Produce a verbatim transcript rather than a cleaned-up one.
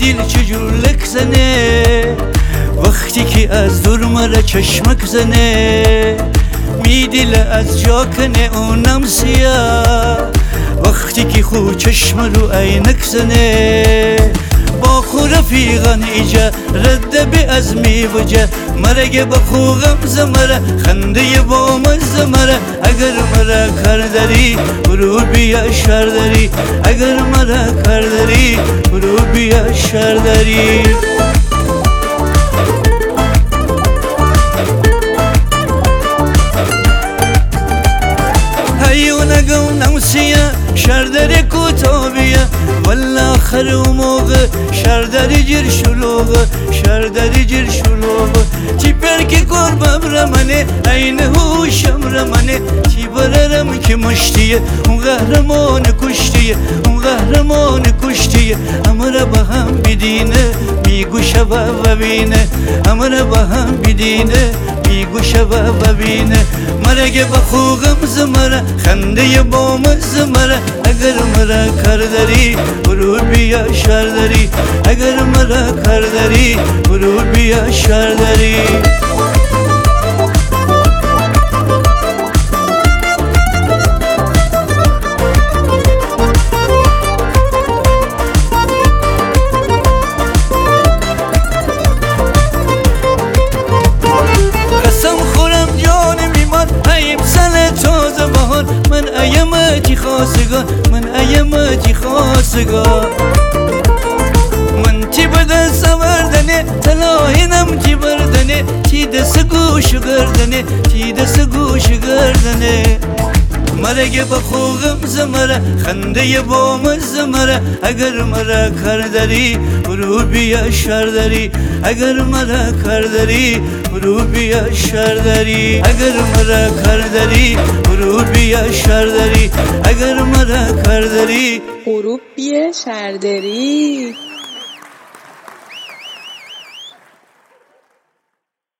دل چجور زنه وقتی که از دور مرا چشمک زنه میدل از جا کنه اونم سیاه وقتی که خو چشم رو عینک زنه با خو رفیقان ایجا رد بی از میوجه مرگ با خو غمز مرا خنده با مز مرا اگر مرا کار داری برو بیا شر داری اگر مرا کار داری برو بیا شر داری هیونگو نوسیه شردر کتابیه والله آخر و موقع شردر جر شلوغه شردر جر شلوغه چی پرکی قربم رمانه این هوشم رمانه چی بررم که مشتیه اون قهرمان کشتیه اون قهرمان کشتیه امر با هم بدینه میگو شبه و بینه امر با هم بدینه میگو شبه و بینه مرگ با خو غمز مرا خنده با مز مرا اگر مرا کار داری برو بیا شر داری اگر مرا کار داری برو بیا شر داری من ایمتی خواستگاه من ایمتی خواستگاه من تی بده سوردنه تلاهینم تی بردنه تی دست گوش گردنه تی دست گوش گردنه مرگ با خو غمز مرا خنده با مز مرا اگر مرا کار داری برو بیا شر داری اگر مرا کار داری برو بیا شر داری اگر مرا کار داری برو بیا شر داری اگر مرا کار داری برو بیا شر داری